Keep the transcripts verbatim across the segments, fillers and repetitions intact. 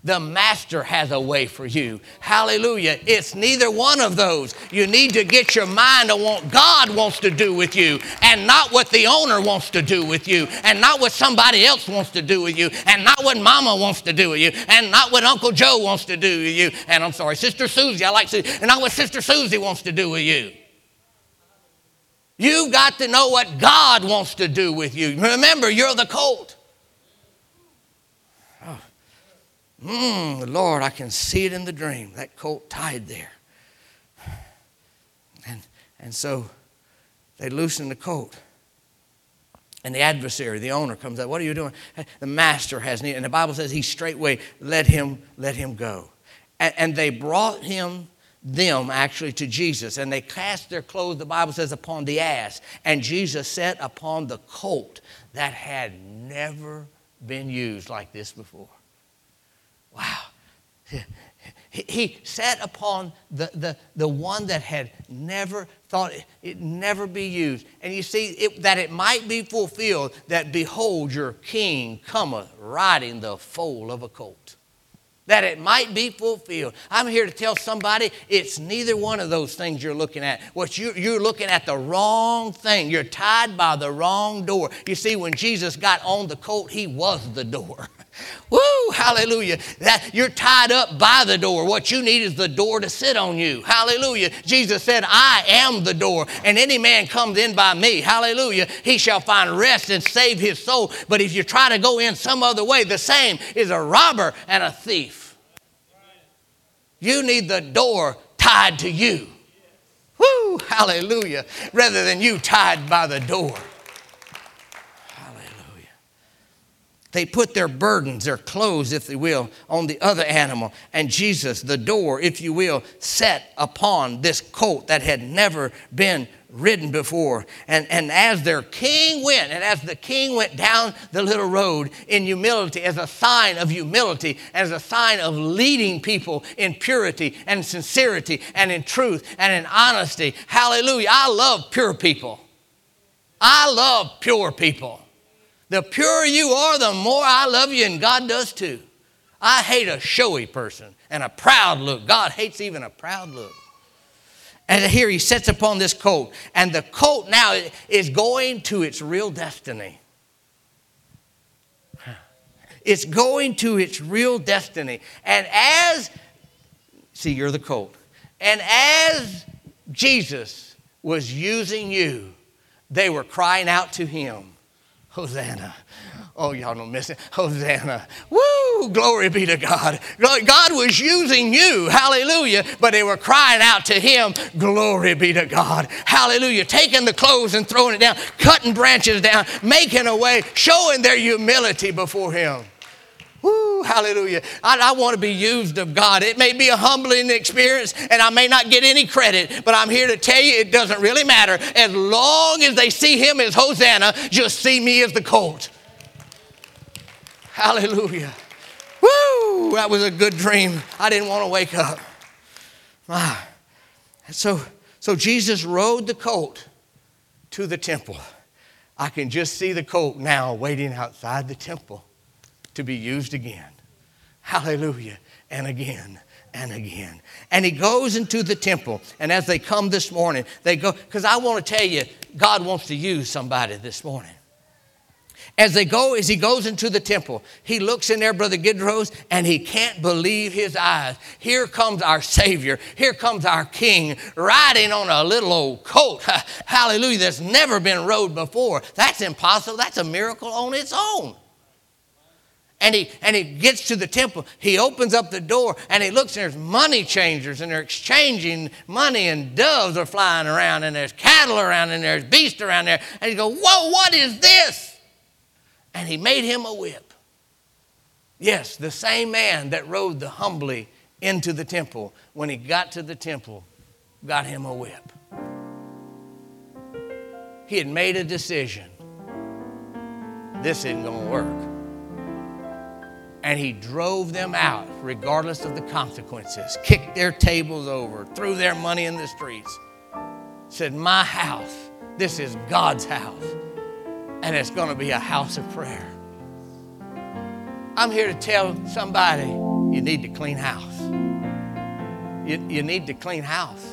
The master has a way for you. Hallelujah. It's neither one of those. You need to get your mind on what God wants to do with you and not what the owner wants to do with you and not what somebody else wants to do with you and not what mama wants to do with you and not what Uncle Joe wants to do with you. And I'm sorry, Sister Susie, I like Susie, and not what Sister Susie wants to do with you. You've got to know what God wants to do with you. Remember, you're the colt. Oh. Mm, Lord, I can see it in the dream. That colt tied there. And, and so they loosen the colt. And the adversary, the owner, comes out. What are you doing? The master has need. And the Bible says he straightway let him, let him go. And, and they brought him them actually to Jesus, and they cast their clothes, the Bible says, upon the ass, and Jesus sat upon the colt that had never been used like this before. Wow. He, he sat upon the, the, the one that had never thought it, it never be used. And you see, it, that it might be fulfilled, that behold, your king cometh riding the foal of a colt. That it might be fulfilled. I'm here to tell somebody it's neither one of those things you're looking at. What you, you're looking at the wrong thing. You're tied by the wrong door. You see, when Jesus got on the colt, he was the door. Woo, hallelujah. That you're tied up by the door. What you need is the door to sit on you. Hallelujah. Jesus said, I am the door, and any man comes in by me, hallelujah, he shall find rest and save his soul. But if you try to go in some other way, the same is a robber and a thief. You need the door tied to you. Woo, hallelujah. Rather than you tied by the door. They put their burdens, their clothes, if they will, on the other animal. And Jesus, the door, if you will, sat upon this colt that had never been ridden before. And, and as their king went, and as the king went down the little road in humility, as a sign of humility, as a sign of leading people in purity and sincerity and in truth and in honesty. Hallelujah. I love pure people. I love pure people. The purer you are, the more I love you, and God does too. I hate a showy person and a proud look. God hates even a proud look. And here he sits upon this colt, and the colt now is going to its real destiny. It's going to its real destiny. And as, see, you're the colt. And as Jesus was using you, they were crying out to him, Hosanna. Oh, y'all don't miss it. Hosanna. Woo! Glory be to God. God was using you. Hallelujah. But they were crying out to him. Glory be to God. Hallelujah. Taking the clothes and throwing it down. Cutting branches down. Making a way. Showing their humility before him. Woo, hallelujah. I, I want to be used of God. It may be a humbling experience and I may not get any credit, but I'm here to tell you it doesn't really matter. As long as they see him as Hosanna, just see me as the colt. Hallelujah. Woo, that was a good dream. I didn't want to wake up. Ah. So, so Jesus rode the colt to the temple. I can just see the colt now waiting outside the temple to be used again. Hallelujah. And again and again. And he goes into the temple. And as they come this morning, they go, because I want to tell you, God wants to use somebody this morning. As they go, as he goes into the temple, he looks in there, Brother Gidros, and he can't believe his eyes. Here comes our Savior. Here comes our King riding on a little old colt. Hallelujah. That's never been rode before. That's impossible. That's a miracle on its own. And he, and he gets to the temple. He opens up the door and he looks, and there's money changers and they're exchanging money, and doves are flying around, and there's cattle around, and there's beasts around there. And he goes, whoa, what is this? And he made him a whip. Yes, the same man that rode the humbly into the temple, when he got to the temple, got him a whip. He had made a decision. This isn't going to work. And he drove them out regardless of the consequences, kicked their tables over, threw their money in the streets, said, my house, this is God's house, and it's going to be a house of prayer. I'm here to tell somebody, You need to clean house. You, you need to clean house.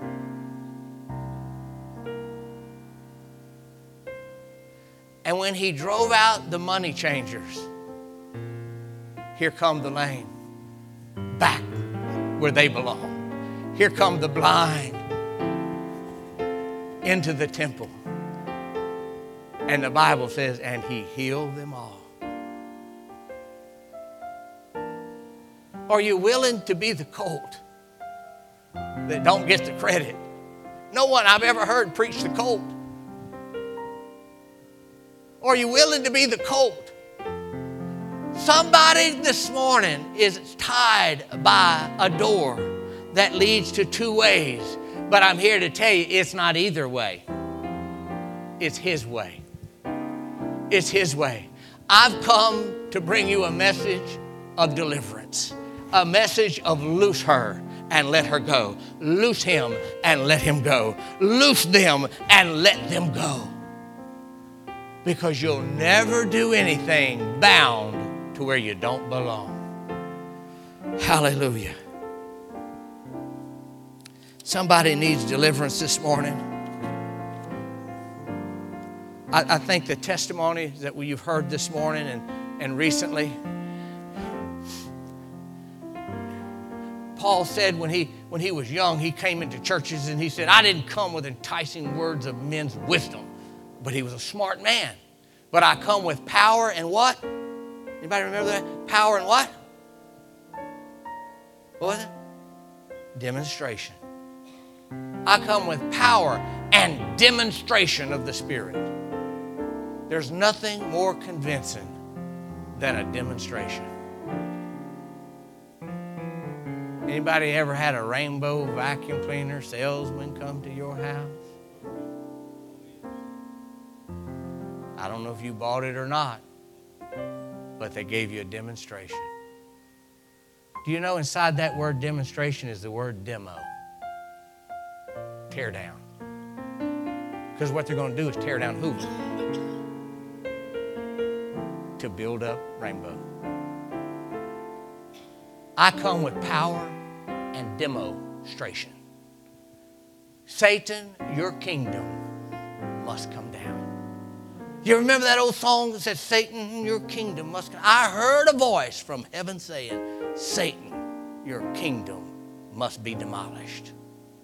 And when he drove out the money changers, here come the lame, back where they belong. Here come the blind into the temple. And the Bible says, and he healed them all. Are you willing to be the colt that don't get the credit? No one I've ever heard preach the colt. Are you willing to be the colt? Somebody this morning is tied by a door that leads to two ways. But I'm here to tell you, it's not either way. It's his way. It's his way. I've come to bring you a message of deliverance. A message of loose her and let her go. Loose him and let him go. Loose them and let them go. Because you'll never do anything bound to where you don't belong. Hallelujah. Somebody needs deliverance this morning. I, I think the testimony that you've heard this morning and, and recently, Paul said when he, when he was young, he came into churches and he said, I didn't come with enticing words of men's wisdom, but he was a smart man. But I come with power and what? Anybody remember that? Power and what? What was it? Demonstration. I come with power and demonstration of the Spirit. There's nothing more convincing than a demonstration. Anybody ever had a rainbow vacuum cleaner salesman come to your house? I don't know if you bought it or not, but they gave you a demonstration. Do you know inside that word demonstration is the word demo? Tear down. Because what they're going to do is tear down who? To build up Rainbow. I come with power and demonstration. Satan, your kingdom must come down. You remember that old song that said, Satan, your kingdom must come? I heard a voice from heaven saying, Satan, your kingdom must be demolished.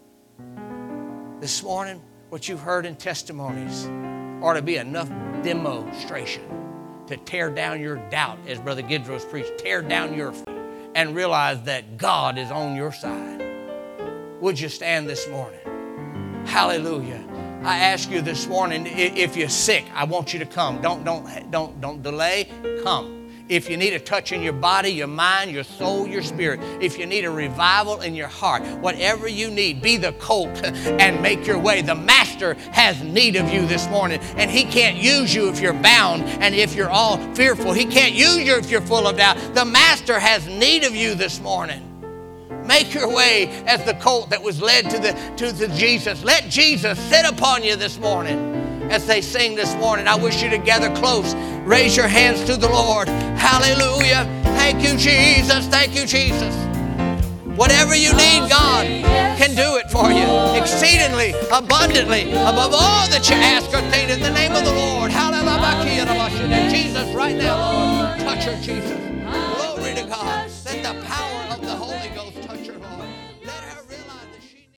This morning, what you've heard in testimonies ought to be enough demonstration to tear down your doubt, as Brother Gidros preached, tear down your fear and realize that God is on your side. Would you stand this morning? Hallelujah. I ask you this morning, if you're sick, I want you to come. Don't, don't, don't, don't delay. Come. If you need a touch in your body, your mind, your soul, your spirit, if you need a revival in your heart, whatever you need, be the colt and make your way. The Master has need of you this morning, and He can't use you if you're bound and if you're all fearful. He can't use you if you're full of doubt. The Master has need of you this morning. Make your way as the colt that was led to the to the Jesus. Let Jesus sit upon you this morning. As they sing this morning, I wish you to gather close. Raise your hands to the Lord. Hallelujah. Thank you, Jesus. Thank you, Jesus. Whatever you need, God can do it for you. Exceedingly, abundantly, above all that you ask or think in the name of the Lord. Hallelujah. Jesus, right now, Lord. Touch her, Jesus.